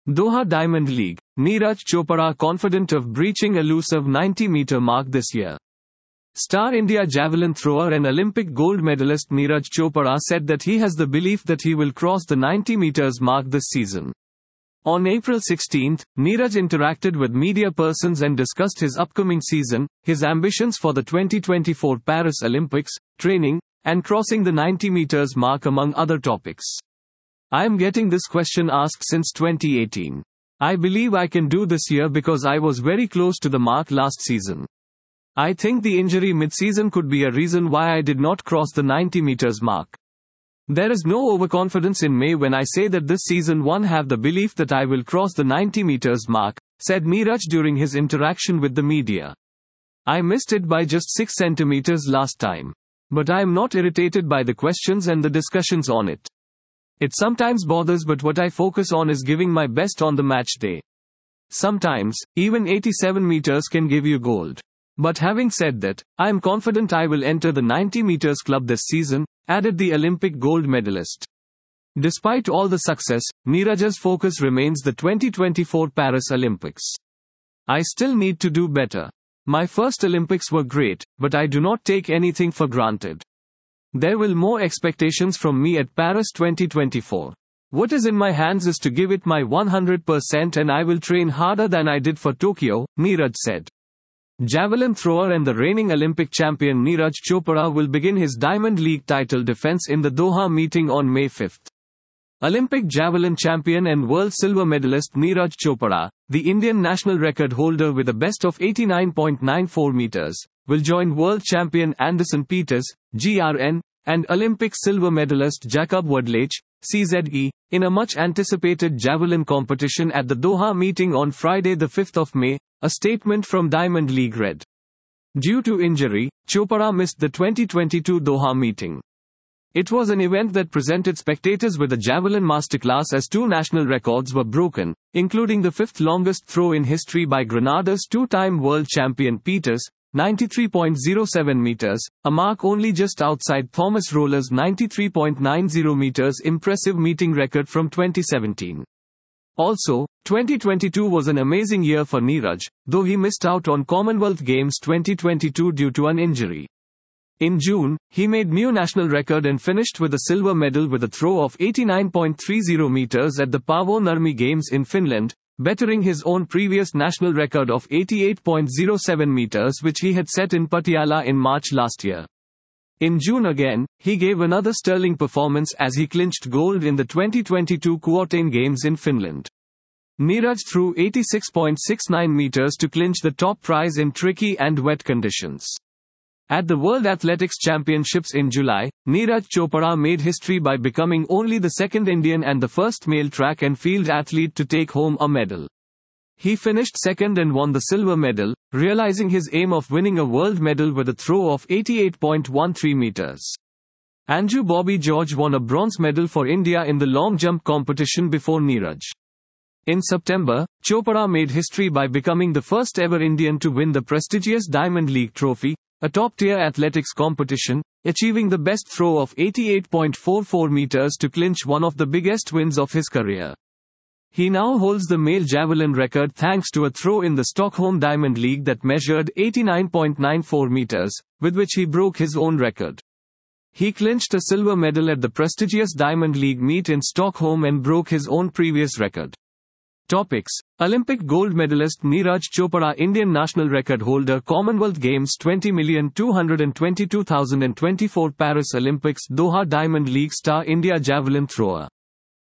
Doha Diamond League. Neeraj Chopra confident of breaching elusive 90-meter mark this year. Star India javelin thrower and Olympic gold medalist Neeraj Chopra said that he has the belief that he will cross the 90 meters mark this season. On April 16, Neeraj interacted with media persons and discussed his upcoming season, his ambitions for the 2024 Paris Olympics, training, and crossing the 90 meters mark among other topics. I am getting this question asked since 2018. I believe I can do this year because I was very close to the mark last season. I think the injury mid-season could be a reason why I did not cross the 90 meters mark. There is no overconfidence in me when I say that this season one have the belief that I will cross the 90 meters mark, said Neeraj during his interaction with the media. I missed it by just 6 centimeters last time. But I am not irritated by the questions and the discussions on it. It sometimes bothers, but what I focus on is giving my best on the match day. Sometimes, even 87 meters can give you gold. But having said that, I am confident I will enter the 90 meters club this season, added the Olympic gold medalist. Despite all the success, Neeraj's focus remains the 2024 Paris Olympics. I still need to do better. My first Olympics were great, but I do not take anything for granted. There will more expectations from me at Paris 2024. What is in my hands is to give it my 100% and I will train harder than I did for Tokyo, Neeraj said. Javelin thrower and the reigning Olympic champion Neeraj Chopra will begin his Diamond League title defense in the Doha meeting on May 5. Olympic javelin champion and world silver medalist Neeraj Chopra, the Indian national record holder with a best of 89.94 meters, will join world champion Anderson Peters, GRN, and Olympic silver medalist Jakob Wadlage, CZE, in a much-anticipated javelin competition at the Doha meeting on Friday the 5th of May, a statement from Diamond League read. Due to injury, Chopra missed the 2022 Doha meeting. It was an event that presented spectators with a javelin masterclass as 2 national records were broken, including the 5th longest throw in history by Grenada's 2-time world champion Peters, 93.07 meters, a mark only just outside Thomas Roller's 93.90 meters impressive meeting record from 2017. Also, 2022 was an amazing year for Neeraj, though he missed out on Commonwealth Games 2022 due to an injury. In June, he made new national record and finished with a silver medal with a throw of 89.30 meters at the Paavo Nurmi Games in Finland, bettering his own previous national record of 88.07 meters which he had set in Patiala in March last year. In June again, he gave another sterling performance as he clinched gold in the 2022 Kuorten Games in Finland. Neeraj threw 86.69 meters to clinch the top prize in tricky and wet conditions. At the World Athletics Championships in July, Neeraj Chopra made history by becoming only the second Indian and the first male track and field athlete to take home a medal. He finished second and won the silver medal, realizing his aim of winning a world medal with a throw of 88.13 meters. Anju Bobby George won a bronze medal for India in the long jump competition before Neeraj. In September, Chopra made history by becoming the first ever Indian to win the prestigious Diamond League trophy, a top-tier athletics competition, achieving the best throw of 88.44 meters to clinch one of the biggest wins of his career. He now holds the male javelin record thanks to a throw in the Stockholm Diamond League that measured 89.94 meters, with which he broke his own record. He clinched a silver medal at the prestigious Diamond League meet in Stockholm and broke his own previous record. Topics: Olympic gold medalist Neeraj Chopra, Indian national record holder, Commonwealth Games 20,222,024, Paris Olympics, Doha Diamond League star, India javelin thrower.